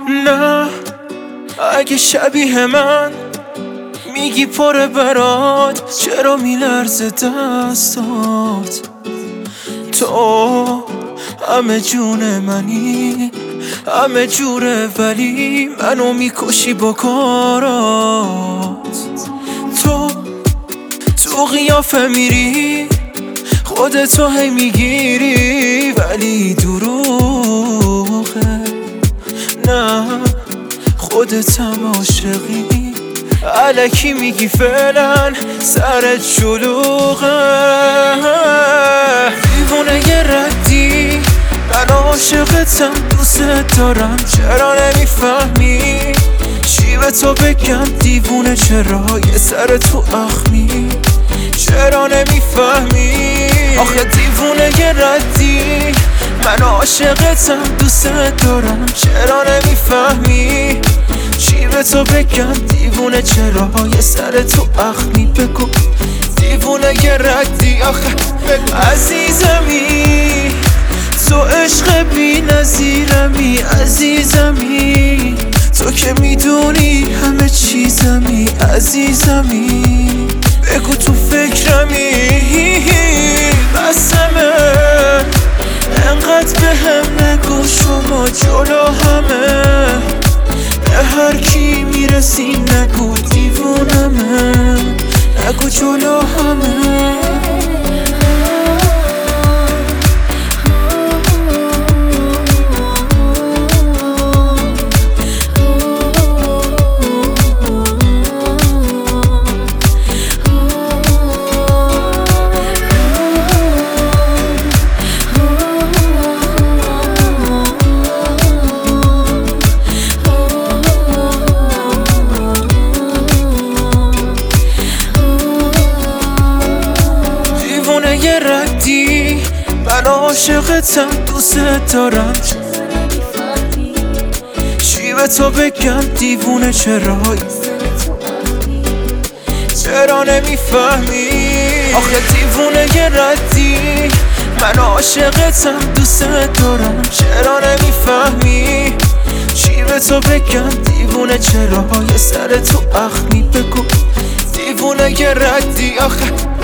نه اگه شبیه من میگی پره برات، چرا میلرزه دستات؟ تو همه جون منی، همه جوره، ولی منو میکشی با کارات. تو قیافه میری، خودتو هی میگیری، ولی دروغه. نه خودتم عاشقی، الکی میگی فعلا سرت شلوغه. دیوونه یه ردی، من عاشقتم، دوست دارم، چرا نمیفهمی؟ چی به تو بگم دیوونه، چرا یه سر تو اخمی؟ چرا نمیفهمی؟ آخه دیوونه یه ردی، من عاشقتم، دوست دارم، چرا نمیفهمی؟ چی به تو بگم دیوونه، چرا یه سر تو اخمی؟ بگو دیوونه یه ردی. آخه عزیزمی، تو عشق بی نظیرمی، عزیزمی، تو که میدونی همه چیزمی، عزیزمی، بگو تو فکرمی، بسمه انقدر به هم نگو، شما جلو همه به هر کی میرسی نگو دیوونمه، نگو جلو همه. یه ردی، من عاشقتم، دوست دارم، چی به تو بگم دیوونه، چرا نمیفهمی؟ آخه دیوونه یه ردی، من عاشقتم، دوست دارم، چرا نمیفهمی؟ چی به تو بگم دیوونه، چرا یه سر تو اخمی؟ بگو دیوونه یه ردی. آخه